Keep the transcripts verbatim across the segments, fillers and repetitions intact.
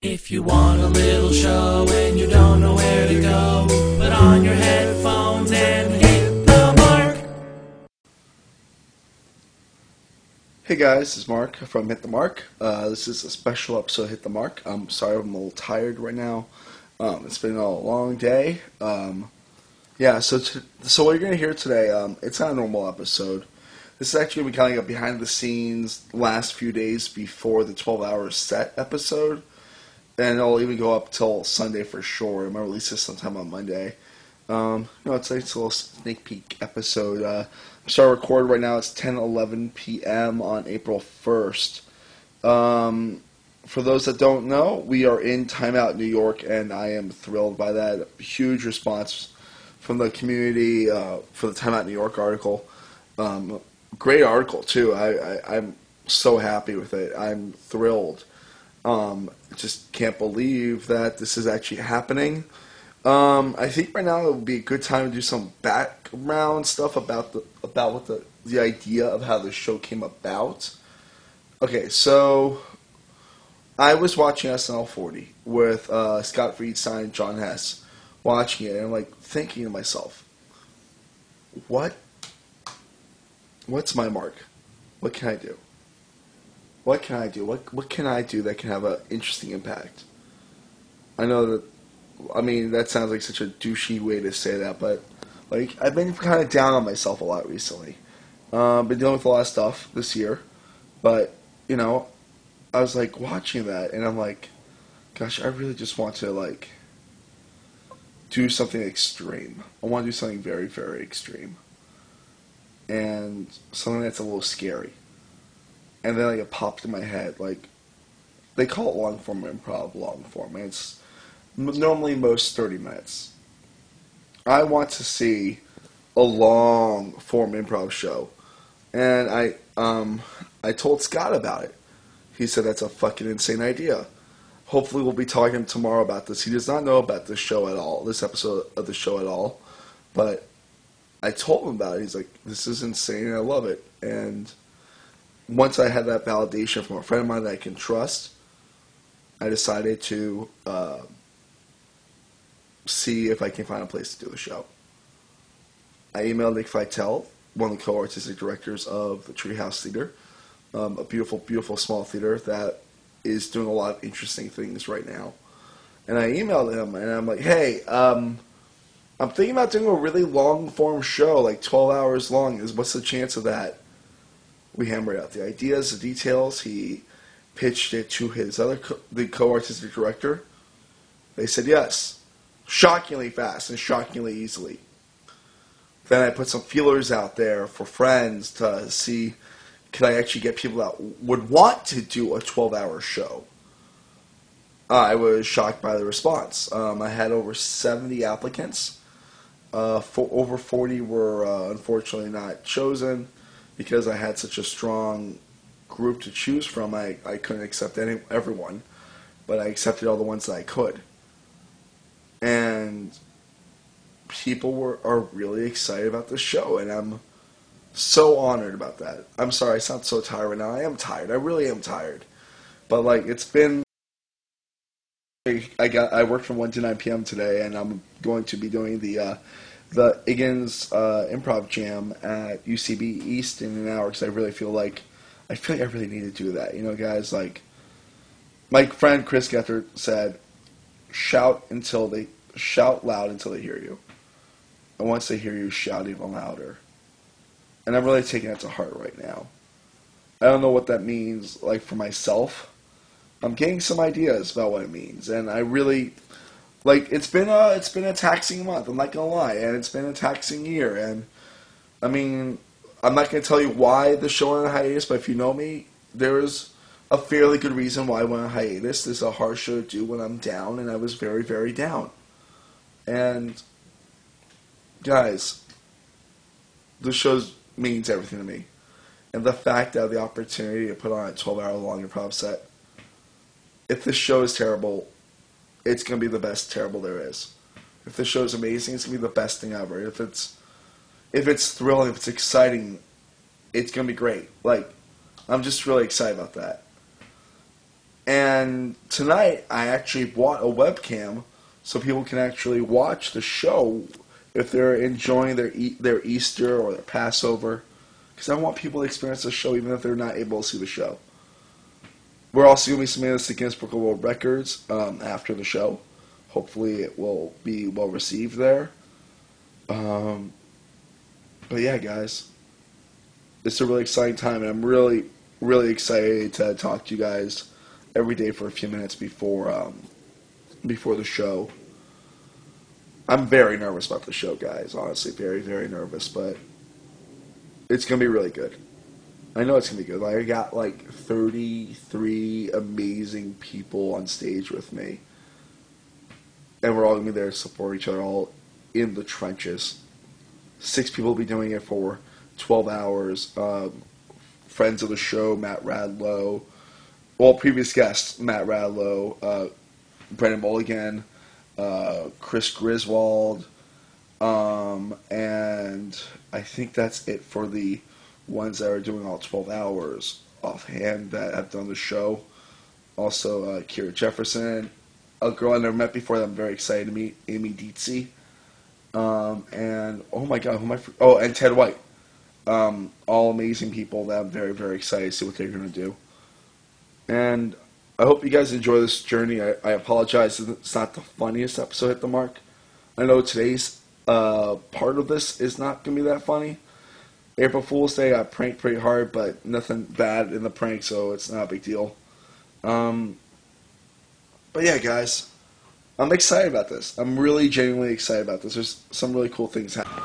If you want a little show and you don't know where to go, put on your headphones and hit the mark. Hey guys, this is Mark from Hit the Mark. Uh, this is a special episode of Hit the Mark. I'm sorry I'm a little tired right now. Um, it's been a long day. Um, yeah, so to, so what you're going to hear today, um, it's not a normal episode. This is actually going to be kind of a behind the scenes last few days before the twelve hour set episode. And it'll even go up till Sunday for sure. I'm going to release this sometime on Monday. Um, you know, it's a nice little sneak peek episode. Uh, I'm starting to record right now. It's ten eleven p.m. on April first. Um, for those that don't know, we are in Timeout New York, and I am thrilled by that. Huge response from the community uh, for the Timeout New York article. Um, great article, too. I, I, I'm so happy with it. I'm thrilled. Um, just can't believe that this is actually happening. Um, I think right now it would be a good time to do some background stuff about the about what the the idea of how the show came about. Okay, so I was watching S N L forty with uh, Scott Friedstein and John Hess, watching it, and I'm like thinking to myself, what? What's my mark? What can I do? What can I do? What what can I do that can have an interesting impact? I know that. I mean, that sounds like such a douchey way to say that, but like I've been kind of down on myself a lot recently. Uh, been dealing with a lot of stuff this year, but you know, I was like watching that, and I'm like, gosh, I really just want to like do something extreme. I want to do something very, very extreme, and something that's a little scary. And then like it popped in my head, like they call it long form improv, long form, and it's normally most thirty minutes. I want to see a long form improv show, and I um I told Scott about it. He said that's a fucking insane idea. Hopefully, we'll be talking to him tomorrow about this. He does not know about this show at all, this episode of the show at all, but I told him about it. He's like, "This is insane, and I love it." And once I had that validation from a friend of mine that I can trust, I decided to uh, see if I can find a place to do the show. I emailed Nick Feitel, one of the co-artistic directors of the Treehouse Theater, um, a beautiful, beautiful small theater that is doing a lot of interesting things right now. And I emailed him, and I'm like, hey, um, I'm thinking about doing a really long-form show, like twelve hours long. Is What's the chance of that? We hammered out the ideas, the details. He pitched it to his other, co- the co-artistic director. They said yes. Shockingly fast and shockingly easily. Then I put some feelers out there for friends to see could I actually get people that would want to do a twelve hour show. Uh, I was shocked by the response. Um, I had over seventy applicants. Uh, for, over forty were uh, unfortunately not chosen because I had such a strong group to choose from. I, I couldn't accept any, everyone, but I accepted all the ones that I could. And people were are really excited about this show, and I'm so honored about that. I'm sorry, I sound so tired right now. I am tired. I really am tired. But like, it's been. I got. I worked from one to nine p.m. today, and I'm going to be doing the uh, the Iggins uh, Improv Jam at U C B East in an hour because I really feel like I feel like I really need to do that. You know, guys. Like my friend Chris Gethard said, shout until they shout loud until they hear you. And once they hear you, shout even louder. And I'm really taking that to heart right now. I don't know what that means, like, for myself. I'm getting some ideas about what it means. And I really, like, it's been a, it's been a taxing month, I'm not going to lie. And it's been a taxing year. And, I mean, I'm not going to tell you why the show went on hiatus, but if you know me, there is a fairly good reason why I went on hiatus. This is a hard show to do when I'm down, and I was very, very down. And guys, this show means everything to me. And the fact that I have the opportunity to put on a twelve hour long improv set, if this show is terrible, it's going to be the best terrible there is. If this show is amazing, it's going to be the best thing ever. If it's if it's thrilling, if it's exciting, it's going to be great. Like, I'm just really excited about that. And tonight, I actually bought a webcam so people can actually watch the show if they're enjoying their e- their Easter or their Passover. Because I want people to experience the show even if they're not able to see the show. We're also going to be submitting this to Guinness Book of World Records um, after the show. Hopefully it will be well received there. Um, but yeah, guys, it's a really exciting time, and I'm really, really excited to talk to you guys every day for a few minutes before um, before the show. I'm very nervous about the show, guys. Honestly, very, very nervous, but it's going to be really good. I know it's going to be good. Like, I got like thirty-three amazing people on stage with me. And we're all going to be there to support each other, all in the trenches. Six people will be doing it for twelve hours. Um, friends of the show, Matt Radlow. Well, previous guests, Matt Radlow, uh, Brendan Mulligan, uh, Chris Griswold. Um, and I think that's it for the ones that are doing all twelve hours offhand that have done the show. Also, uh, Kira Jefferson, a girl I never met before that I'm very excited to meet, Amy Dietze. Um, and, oh my god, who am I? For- oh, and Ted White. Um, all amazing people that I'm very, very excited to see what they're going to do. And I hope you guys enjoy this journey. I, I apologize if it's not the funniest episode Hit the Mark. I know today's uh, part of this is not going to be that funny. April Fool's Day, I pranked pretty hard, but nothing bad in the prank, so it's not a big deal. Um, but yeah, guys, I'm excited about this. I'm really genuinely excited about this. There's some really cool things happening.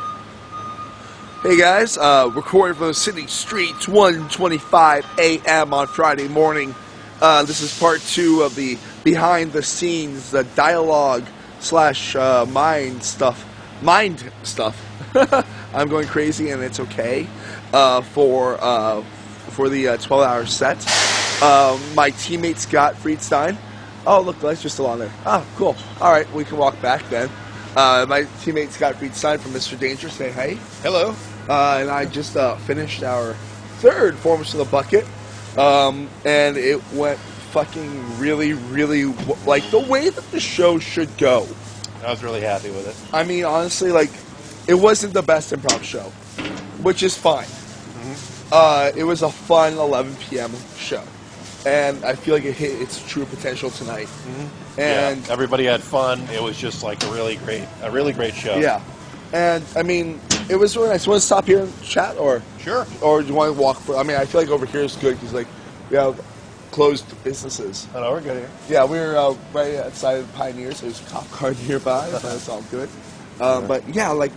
Hey guys, uh, recording from the City Streets, one twenty-five a.m. on Friday morning. Uh, this is part two of the behind the scenes, the dialogue slash uh, mind stuff, mind stuff. I'm going crazy, and it's okay uh, for uh, for the uh, twelve hour set. Uh, my teammate Scott Friedstein. Oh, look, that's just still on there. Oh, cool. All right, we can walk back then. Uh, my teammate Scott Friedstein from Mister Danger. Say hey. Hello. Uh, and I just uh, finished our third Formers to the Bucket, um, and it went fucking really, really w- like the way that the show should go. I was really happy with it. I mean, honestly, like, it wasn't the best improv show, which is fine. Mm-hmm. Uh, it was a fun eleven p.m. show, and I feel like it hit its true potential tonight. Mm-hmm. And yeah, everybody had fun. It was just like a really great, a really great show. Yeah, and I mean, it was really nice. You want to stop here and chat, or sure, or do you want to walk? For, I mean, I feel like over here is good because like we have closed businesses. I know we're good here. Yeah, we were uh, right outside of Pioneers. There's a cop car nearby, so that's all good. Um, but yeah, like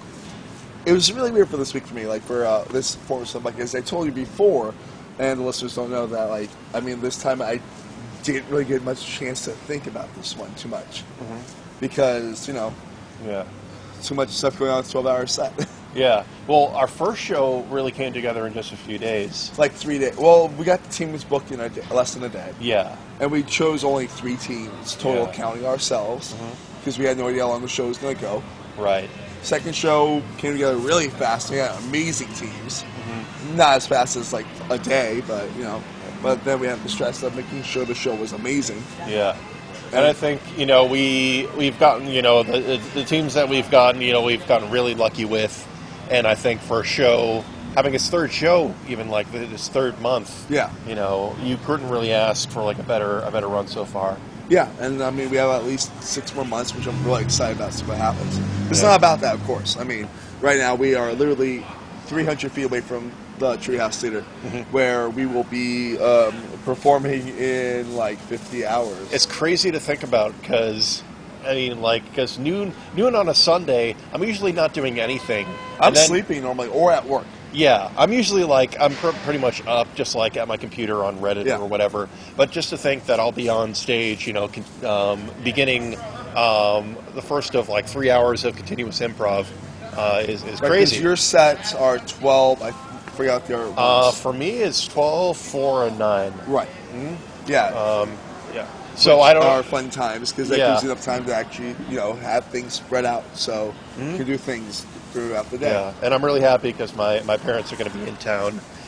it was really weird for this week for me, like for uh, this form of stuff. Like as I told you before, and the listeners don't know that. Like I mean, this time I didn't really get much chance to think about this one too much mm-hmm. because you know, yeah, too much stuff going on. It's twelve hour set. Yeah. Well, our first show really came together in just a few days. Like three days. Well, we got the team was booked in a day, less than a day. Yeah. And we chose only three teams total, yeah. counting ourselves, because mm-hmm. we had no idea how long the show was going to go. Right. Second show came together really fast. We had amazing teams. Mm-hmm. Not as fast as like a day, but you know. But then we had the stress of making sure the show was amazing. Yeah. And I think, you know, we, we've gotten, you know, the, the teams that we've gotten, you know, we've gotten really lucky with. And I think for a show, having its third show, even like this third month, yeah, you know, you couldn't really ask for like a better a better run so far. Yeah, and I mean, we have at least six more months, which I'm really excited about to see what happens. It's yeah. not about that, of course. I mean, right now we are literally three hundred feet away from the Treehouse Theater, mm-hmm. where we will be um, performing in like fifty hours. It's crazy to think about because, I mean, like, because noon, noon on a Sunday, I'm usually not doing anything. I'm then, sleeping normally or at work. Yeah, I'm usually like, I'm pr- pretty much up just like at my computer on Reddit yeah. or whatever. But just to think that I'll be on stage, you know, con- um, beginning um, the first of like three hours of continuous improv uh, is, is right, crazy. Your sets are twelve, I forgot the other ones. Uh, for me, it's twelve, four, and nine. Right. Mm-hmm. Yeah. Um, yeah. So I don't. Are fun times because that yeah. gives you enough time to actually, you know, have things spread out, so mm-hmm. you can do things throughout the day. Yeah, and I'm really happy because my, my parents are going to be in town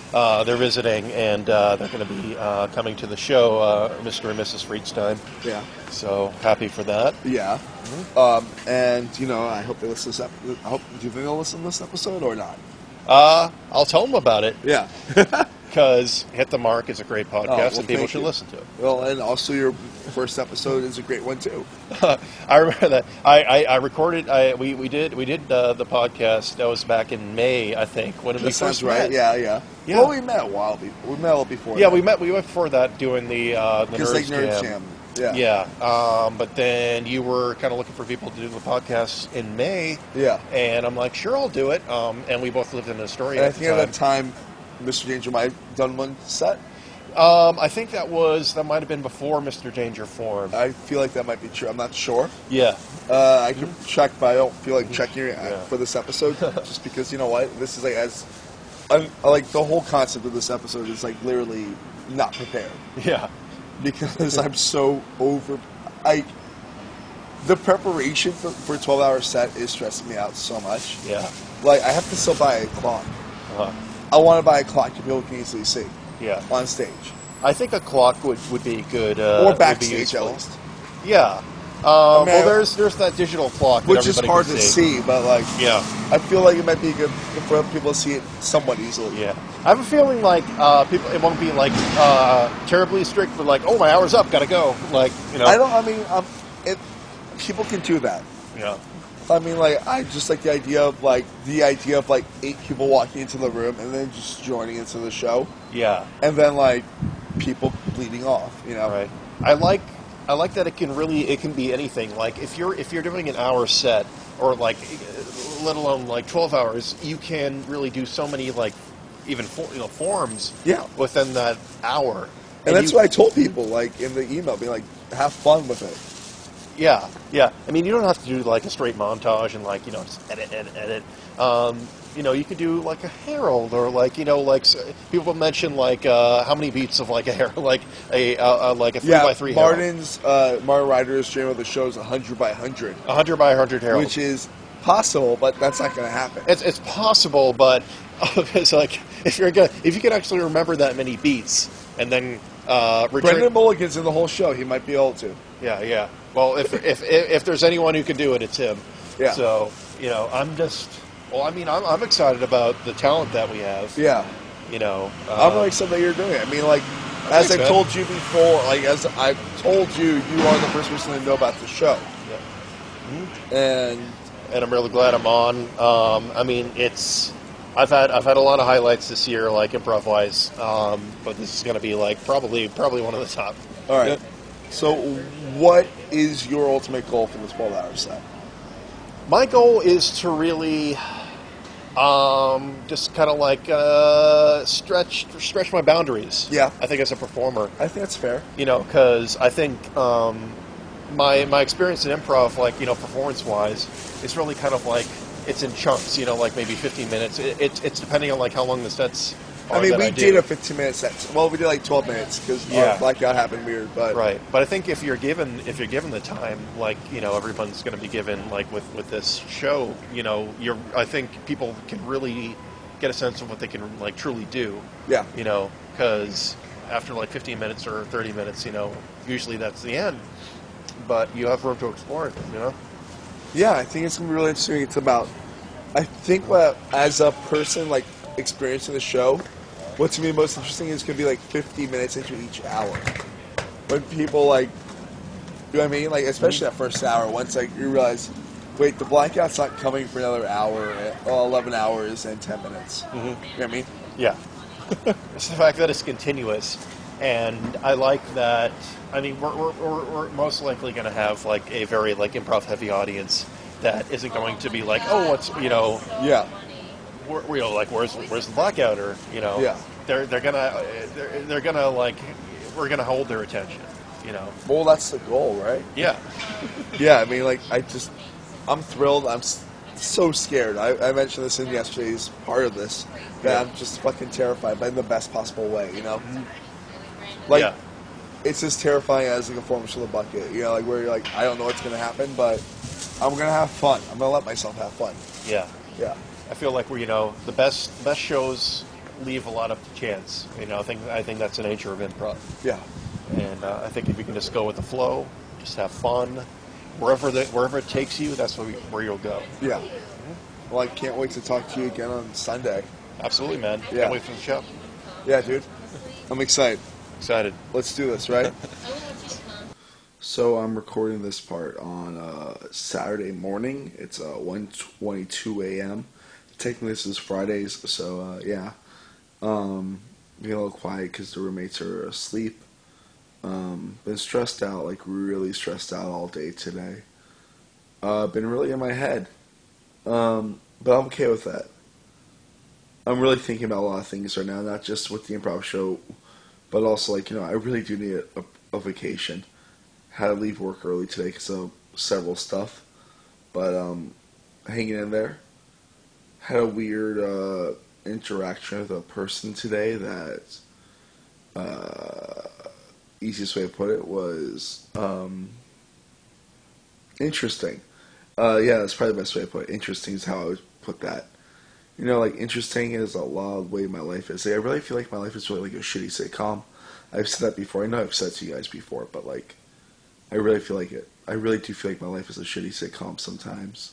uh, they're visiting, and uh, they're going to be uh, coming to the show, uh, Mister and Missus Friedstein. Yeah. So happy for that. Yeah. Mm-hmm. Um, and, you know, I hope they listen to this ep- I hope, do you think they'll listen to this episode or not? Uh, I'll tell them about it. Yeah. Because Hit the Mark is a great podcast, Oh, well, and people thank should you. listen to it. Well, and also your first episode is a great one, too. I remember that. I, I, I recorded. I we, we did we did uh, the podcast. That was back in May, I think. When we That sounds first right. met. Yeah, yeah. Yeah. Well, we met a while before. We met a little before. Yeah, that. we met. We went before that doing the uh, the Because, Nerds like, Nerd Jam. Jam. Yeah. Yeah. Um, but then you were kind of looking for people to do the podcast in May. Yeah. And I'm like, sure, I'll do it. Um, and we both lived in Astoria And I at think the at time. that time, Mister Danger might have done one set. Um, I think that was that might have been before Mister Danger formed. I feel like that might be true. I'm not sure. Yeah. Uh, I can check, but I don't feel like checking it Yeah. for this episode, just because you know what? This is like as, I'm, like the whole concept of this episode is like literally not prepared Yeah. because I'm so over. Like the preparation for for a twelve hour set is stressing me out so much. Yeah. Like I have to still buy a clock. Uh-huh. I want to buy a clock that people can easily see Yeah. on stage I think a clock would, would be good. Uh, or would be backstage at useful. least, Yeah. Um, mean, well, there's there's that digital clock that which is everybody hard can to see, but like Yeah. I feel like it might be good for people to see it somewhat easily. Yeah. I have a feeling like uh, people, it won't be like uh, terribly strict, but like, oh, my hour's up, gotta go. Like, you know. I don't. I mean, um, it. People can do that. Yeah. I mean, like I just like the idea of like the idea of like eight people walking into the room and then just joining into the show, Yeah. and then like people bleeding off. You know. Right. I like I like that it can really it can be anything. Like if you're if you're doing an hour set or like let alone like twelve hours, you can really do so many like even for, you know forms Yeah. within that hour. And, that's you, what I told people like in the email, being like, have fun with it. Yeah, yeah. I mean, you don't have to do like a straight montage and like you know just edit, edit, edit. Um, you know, you could do like a herald or like you know like s- people mention like uh, how many beats of like a herald, like a uh, uh, like a three Yeah, by three herald, Martin's uh, Martin Ryder's dream of the show is a hundred by hundred, a hundred by a hundred herald. which is possible, but that's not going to happen. It's it's possible, but it's like if you're gonna, if you can actually remember that many beats and then uh, return. Brendan Mulligan's in the whole show. He might be able to. Yeah, yeah. Well, if, if if if there's anyone who can do it, it's him. Yeah. So you know, I'm just. Well, I mean, I'm I'm excited about the talent that we have. Yeah. You know, I'm uh, really excited that you're doing it. I mean, like, as Thanks, I man. told you before, like, as I've told you, you are the first person to know about the show. yeah. And, And I'm really glad I'm on. Um, I mean, it's. I've had I've had a lot of highlights this year, like improv wise. Um, but this is going to be like probably probably one of the top. all right. So, what is your ultimate goal for this twelve hour set? My goal is to really, um, just kind of like uh, stretch stretch my boundaries. Yeah. I think as a performer, I think that's fair. you know, because I think um, my my experience in improv, like you know, performance wise, it's really kind of like it's in chunks. You know, like maybe fifteen minutes. It, it's it's depending on like how long the sets. Are I mean, that we I did do. a fifteen minute set. Well, we did like twelve minutes because Yeah. our blackout happened weird. But Right, but I think if you're given if you're given the time, like you know, everyone's going to be given like with, with this show, you know, you're I think people can really get a sense of what they can like truly do, yeah, you know, because after like fifteen minutes or thirty minutes, you know, usually that's the end, but you have room to explore it, you know. yeah, I think it's gonna be really interesting. It's about, I think, what as a person like experiencing the show, what's gonna be most interesting is gonna be like fifty minutes into each hour, when people like, you know what I mean? Like especially that first hour, once like you realize, wait, the blackout's not coming for another hour, well, eleven hours and ten minutes. Mm-hmm. You know what I mean? Yeah. It's the fact that it's continuous. And I like that. I mean, we're, we're, we're, we're most likely going to have like a very like improv heavy audience that isn't going to be like, oh, what's, you know, Yeah, where, you know, like where's where's the blackout, or you know, Yeah. they're they're gonna they're, they're gonna like we're gonna hold their attention, you know. well, that's the goal, right? Yeah. Yeah, I mean, like, I just, I'm thrilled. I'm s- so scared. I, I mentioned this in yesterday's part of this, that Yeah. I'm just fucking terrified, but in the best possible way, you know? Like, Yeah. it's as terrifying as like a performance from the bucket, you know, like, where you're like, I don't know what's going to happen, but I'm going to have fun. I'm going to let myself have fun. Yeah. Yeah. I feel like we're you know the best best shows leave a lot up to chance. You know, I think I think that's the nature of improv. Yeah. And uh, I think if you can just go with the flow, just have fun, wherever the, wherever it takes you, that's where, we, where you'll go. Yeah. Well, I can't wait to talk to you again on Sunday. Absolutely, man. Yeah. Can't wait for the show. Yeah, dude. I'm excited. Excited. Let's do this, right? So I'm recording this part on uh, Saturday morning. It's uh, one twenty-two a.m. Technically, this is Fridays, so uh, yeah. Um, being a little quiet because the roommates are asleep. Um, been stressed out, like really stressed out all day today. Uh, been really in my head. Um, but I'm okay with that. I'm really thinking about a lot of things right now, not just with the improv show, but also, like, you know, I really do need a, a, a vacation. Had to leave work early today because of several stuff, but um, hanging in there. Had a weird uh, interaction with a person today that, uh, easiest way to put it was um, interesting. Uh, yeah, that's probably the best way to put it. Interesting is how I would put that. You know, like, interesting is a lot of the way my life is. Like, I really feel like my life is really like a shitty sitcom. I've said that before. I know I've said it to you guys before, but, like, I really feel like it. I really do feel like my life is a shitty sitcom sometimes.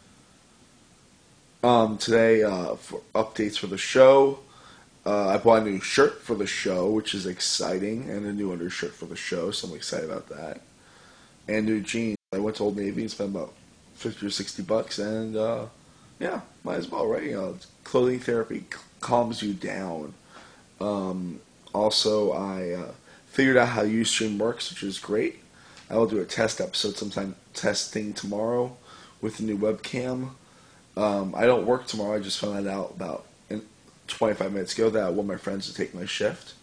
Um, today, uh, for updates for the show, uh, I bought a new shirt for the show, which is exciting, and a new undershirt for the show, so I'm excited about that. And new jeans. I went to Old Navy and spent about fifty or sixty bucks, and, uh, yeah, might as well, right? You know, clothing therapy calms you down. Um, also, I uh, figured out how Ustream works, which is great. I will do a test episode sometime, testing tomorrow with the new webcam. Um, I don't work tomorrow. I just found that out about twenty-five minutes ago that one of my friends to take my shift,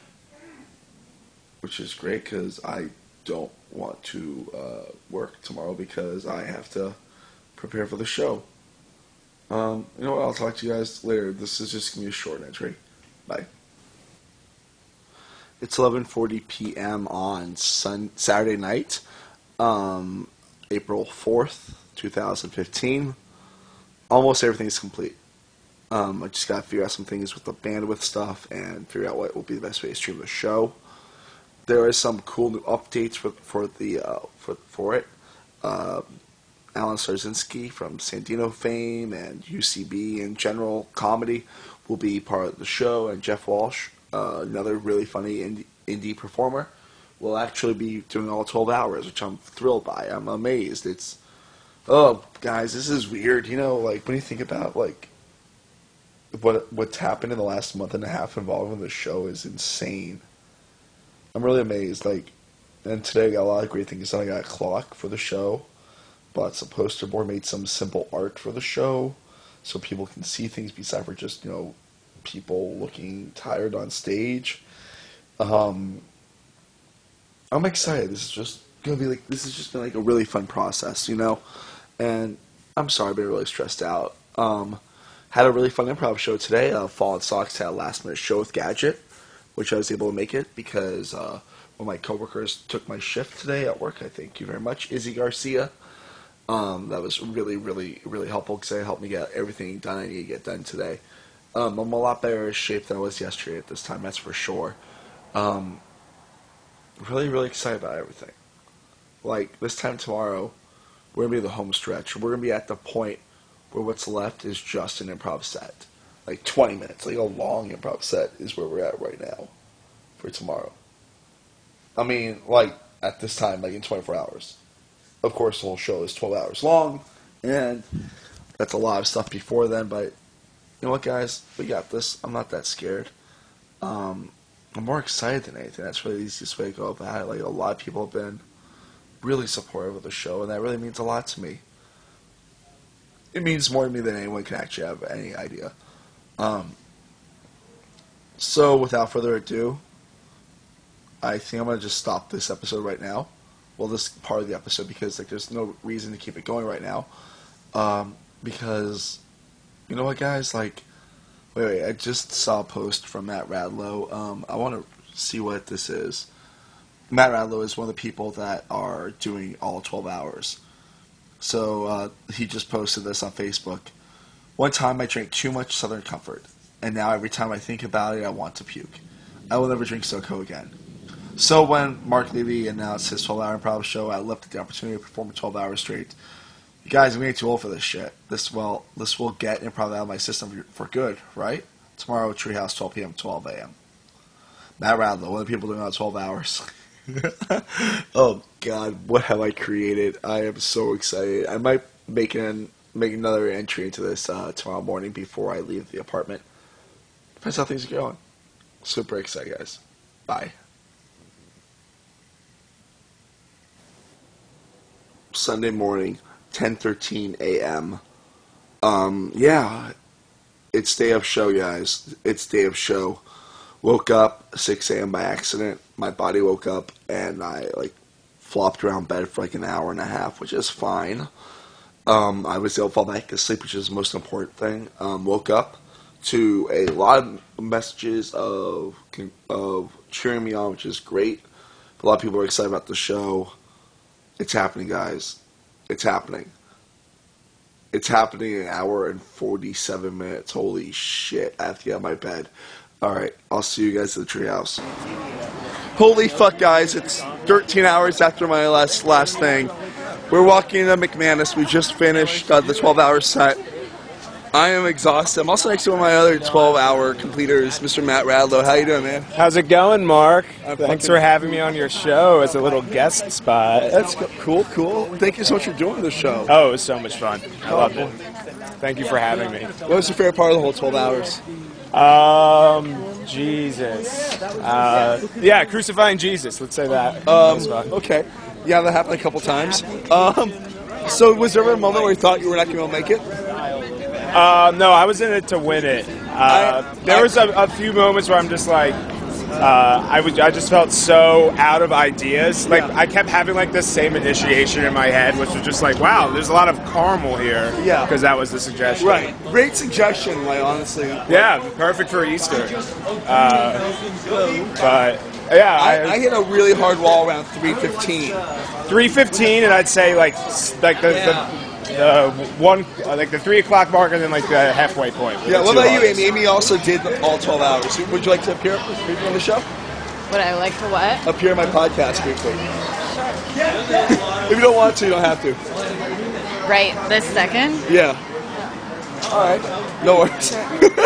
which is great because I don't want to uh, work tomorrow because I have to prepare for the show. Um, you know what? I'll talk to you guys later. This is just going to be a short entry. Bye. It's eleven forty p.m. on sun- Saturday night, um, April fourth, twenty fifteen. Almost everything's complete. Um, I just got to figure out some things with the bandwidth stuff and figure out what will be the best way to stream the show. There is some cool new updates for for the uh, for for it. Uh, Alan Starzinski from Sandino fame and U C B and General Comedy will be part of the show, and Jeff Walsh, uh, another really funny indie, indie performer, will actually be doing all twelve hours, which I'm thrilled by. I'm amazed. It's, oh, guys, this is weird. You know, like, when you think about, like, what what's happened in the last month and a half involving the show is insane. I'm really amazed. Like, and today I got a lot of great things done. I got a clock for the show. Bought some poster board, made some simple art for the show so people can see things besides for just, you know, people looking tired on stage. Um, I'm excited. This is just going to be like, this has just been like a really fun process, you know? And I'm sorry, I've been really stressed out. Um, had a really fun improv show today. Uh, Fallen Socks had a last minute show with Gadget, which I was able to make it because uh, one of my coworkers took my shift today at work. I thank you very much, Izzy Garcia. Um, that was really, really, really helpful because it helped me get everything done I need to get done today. Um, I'm a lot better shape than I was yesterday at this time, that's for sure. Um, really, really excited about everything. Like, this time tomorrow, we're going to be in the home stretch. We're going to be at the point where what's left is just an improv set. Like, twenty minutes, like a long improv set is where we're at right now for tomorrow. I mean, like, at this time, like in twenty-four hours. Of course, the whole show is twelve hours long, and that's a lot of stuff before then, but you know what, guys? We got this. I'm not that scared. Um, I'm more excited than anything. That's really the easiest way to go about it. Like, a lot of people have been really supportive of the show, and that really means a lot to me. It means more to me than anyone can actually have any idea. Um, so, without further ado, I think I'm going to just stop this episode right now. Well, this part of the episode, because like there's no reason to keep it going right now. Um, because, you know what, guys? Like, wait, wait, I just saw a post from Matt Radlow. Um, I want to see what this is. Matt Radlow is one of the people that are doing all twelve hours. So uh, he just posted this on Facebook. One time I drank too much Southern Comfort, and now every time I think about it, I want to puke. I will never drink SoCo again. So when Mark Levy announced his twelve-hour improv show, I left the opportunity to perform twelve hours straight. You guys, I'm getting too old for this shit. This will this will get improv out of my system for good, right? Tomorrow, Treehouse, twelve p.m., twelve a.m. Matt Radlow, one of the people doing it on twelve hours. Oh God, what have I created? I am so excited. I might make an make another entry into this uh, tomorrow morning before I leave the apartment. Depends how things are going. Super excited, guys. Bye. Sunday morning, ten thirteen a.m. Um, yeah, it's day of show, guys. It's day of show. Woke up six a.m. by accident. My body woke up and I like flopped around bed for like an hour and a half, which is fine. Um, I was able to fall back asleep, which is the most important thing. Um, woke up to a lot of messages of of cheering me on, which is great. A lot of people are excited about the show. It's happening, guys. It's happening. It's happening in an hour and forty-seven minutes. Holy shit. I have to get out of my bed. Alright, I'll see you guys at the treehouse. Holy fuck, guys. It's thirteen hours after my last last thing. We're walking into McManus. We just finished uh, the twelve-hour set. I am exhausted. I'm also next to one of my other twelve-hour completers, Mister Matt Radlow. How you doing, man? How's it going, Mark? I'm Thanks fucking- for having me on your show as a little guest spot. That's co- cool, cool. Thank you so much for doing the show. Oh, it was so much fun. I loved it. Thank you for having me. What was your favorite part of the whole twelve hours? Um, Jesus. Uh, yeah, crucifying Jesus. Let's say that. Um, That was fun. okay. Yeah, that happened a couple times. Um, so was there ever a moment where you thought you were not going to make it? Uh, no, I was in it to win it. Uh, I- there I- was a, a few moments where I'm just like, uh, I was, I just felt so out of ideas. Like Yeah. I kept having like this same initiation in my head, which was just like, wow, there's a lot of caramel here. Yeah. Because that was the suggestion. Right. Great suggestion, like, honestly. Yeah, perfect for Easter. Uh, but yeah, I, I, I hit a really hard wall around three fifteen. three fifteen, and I'd say like s- like the, the, the one uh, like the three o'clock mark, and then like the halfway point. Yeah, The what two about you, hours. Amy? Amy also did all twelve hours. Would you like to appear briefly on the show? Would I like to what? Appear on my podcast briefly. If you don't want to, you don't have to. Right this second? Yeah. All right. No worries.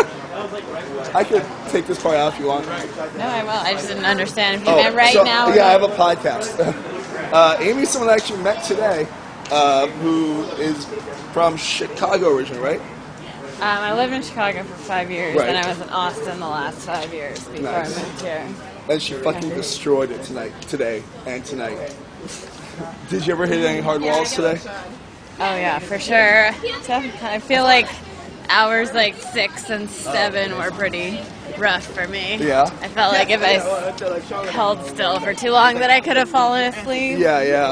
I could take this part out if you want. No, I will. I just didn't understand if you Oh, meant right so- now. or Yeah, I have not. a podcast. uh, Amy's someone I actually met today, uh, who is from Chicago originally, right? Um, I lived in Chicago for five years, Right. and I was in Austin the last five years before Nice. I moved here. And she fucking destroyed it tonight, today, and tonight. Did you ever hit any hard walls today? Oh yeah, for sure. Def- I feel like hours like six and seven were pretty rough for me. Yeah. I felt like if I s- held still for too long that I could have fallen asleep. Yeah, yeah.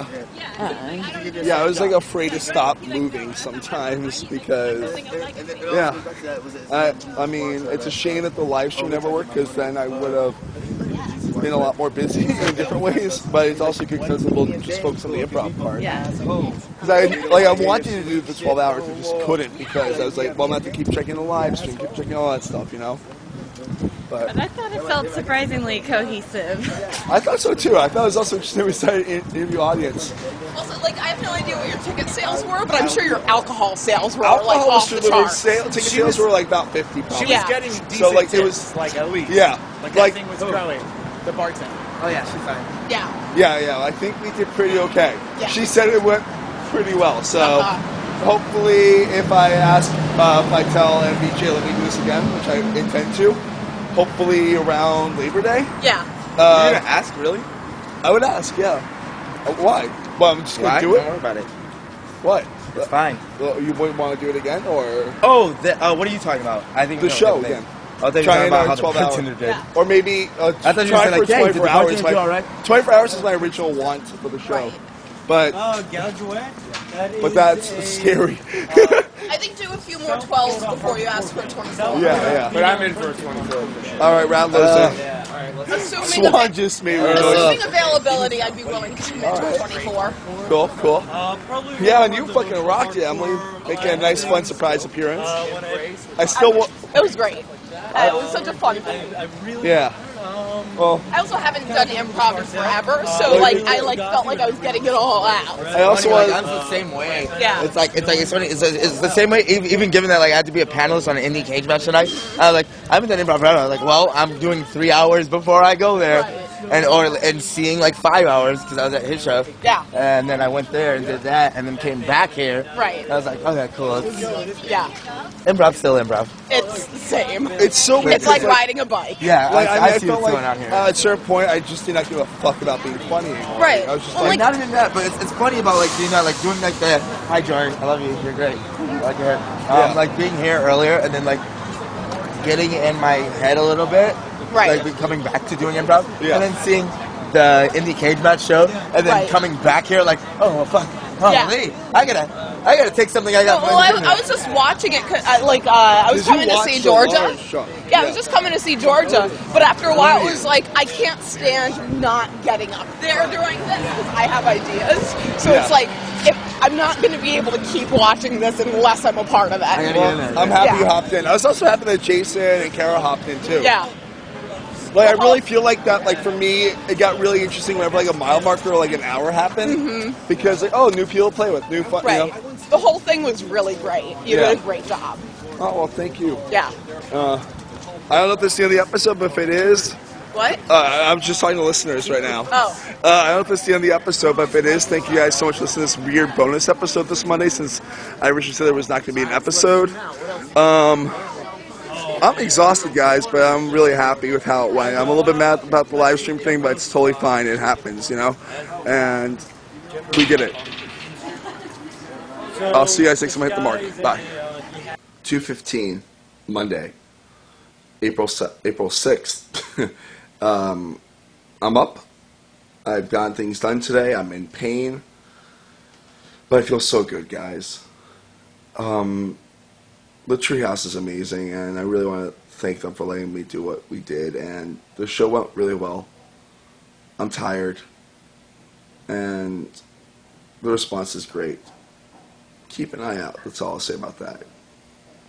Uh, Yeah, I was like afraid to stop moving sometimes because, yeah. I, I mean, it's a shame that the live stream never worked because then I would have been a lot more busy in different ways. But it's also good because we'll just focus on the improv part. yeah. Because I like I wanted to do the twelve hours, but just couldn't because I was like, well, I'm gonna have to keep checking the live stream, keep checking all that stuff, you know. But But I thought it felt surprisingly cohesive. I thought so too. I thought it was also interesting we started to interview audience. Also, like, I have no idea what your ticket sales were, but I'm sure your alcohol sales were like Alcohol off was the the charts. sale, ticket She sales was- were like about fifty. She Probably. was Yeah. getting decent So, like, it tips, was- like at least. Yeah, Like, like that thing was growing. The bartender. Oh yeah, she's fine. Yeah. yeah, yeah. I think we did pretty okay. Yeah. She said it went pretty well. So Uh-huh. hopefully, if I ask, uh, if I tell M B J let me do this again, which I intend to, hopefully around Labor Day. Yeah. Uh, You're gonna ask, really? I would ask, yeah. Uh, why? Well, I'm just gonna Why? do it. Don't worry about it. What? It's fine. Well, you wouldn't want to do it again, or Oh, the, uh, what are you talking about? I think the no, show the thing. again? Oh, they were Try talking about another how the twelve hour. bartender did. Yeah. Or maybe uh, I thought you try were for like, hey, did the twenty-four hours. bartender do My, all right? twenty-four hours is my original want for the show, Right. but Oh, graduate. That but is that's a- scary. I think do a few more twelves before you ask for a twenty-four. yeah, yeah. But I'm in for a twenty-four. All right, round those Uh, in. Assuming, Swan ava- just made me assuming really availability, I'd be willing to commit to a twenty-four. cool, cool. Uh, probably Yeah, one and you of the fucking rocked it, Emily. hardcore, Making a uh, nice, fun surprise appearance. Uh, when I, I still want. It was great. Uh, it was such a fun thing. Yeah. Well, I also haven't done improv in forever, so like I like felt like I was getting it all out. I also Like, want. I'm the same way. Yeah. It's like it's like it's funny. It's, it's the same way. Even even given that like I had to be a panelist on an indie cage match tonight, I was like, I haven't done improv forever. I was like, well, I'm doing three hours before I go there, Right. and or and seeing like five hours because I was at his show. Yeah. And then I went there and did that, and then came back here. Right. I was like, okay, cool. It's, Yeah. improv still improv. It's the same. It's so weird. It's like riding a bike. Yeah, Like, I, I, I, mean, I see felt what's like going on here. uh, at a certain point, I just did not give a fuck about being funny anymore. Right. I was just Well, like, Like, not even that, but it's, it's funny about like doing that, like doing like the hi Jory, I love you, you're great, I like your hair. Um, Yeah. Like being here earlier and then like getting in my head a little bit, Right. like coming back to doing improv, Yeah. and then seeing the indie cage match show, and then Right. coming back here like, oh well, fuck, oh Yeah. Lee, I gotta, I gotta take something I got. Well, well, I, I was just watching it. 'Cause I, like uh, I was Did you coming to watch see the Georgia. large show? Yeah, I Yeah. was just coming to see Georgia. But after a while, it was like I can't stand not getting up there during this because I have ideas. So Yeah. it's like if I'm not going to be able to keep watching this unless I'm a part of I it. gotta get in there. I'm happy Yeah. you hopped in. I was also happy that Jason and Kara hopped in too. Yeah. Like I really feel like that. Like for me, it got really interesting whenever like a mile marker or like an hour happened because like oh, new people to play with, new fun. Right. You know? The whole thing was really great. You Yeah. did a great job. Oh well, thank you. Yeah. Uh, I don't know if this is the end of the episode, but if it is, What? uh, I'm just talking to listeners right now. Oh. Uh, I don't know if it's the end of the episode, but if it is, thank you guys so much for listening to this weird bonus episode this Monday since I originally said there was not going to be an episode. Um, I'm exhausted, guys, but I'm really happy with how it went. I'm a little bit mad about the live stream thing, but it's totally fine. It happens, you know? And we did it. I'll see you guys next time I hit the mark. Bye. two fifteen, Monday, April se- April sixth. um, I'm up. I've gotten things done today. I'm in pain. But I feel so good, guys. Um, the Treehouse is amazing, and I really want to thank them for letting me do what we did. And the show went really well. I'm tired. And the response is great. Keep an eye out. That's all I'll say about that.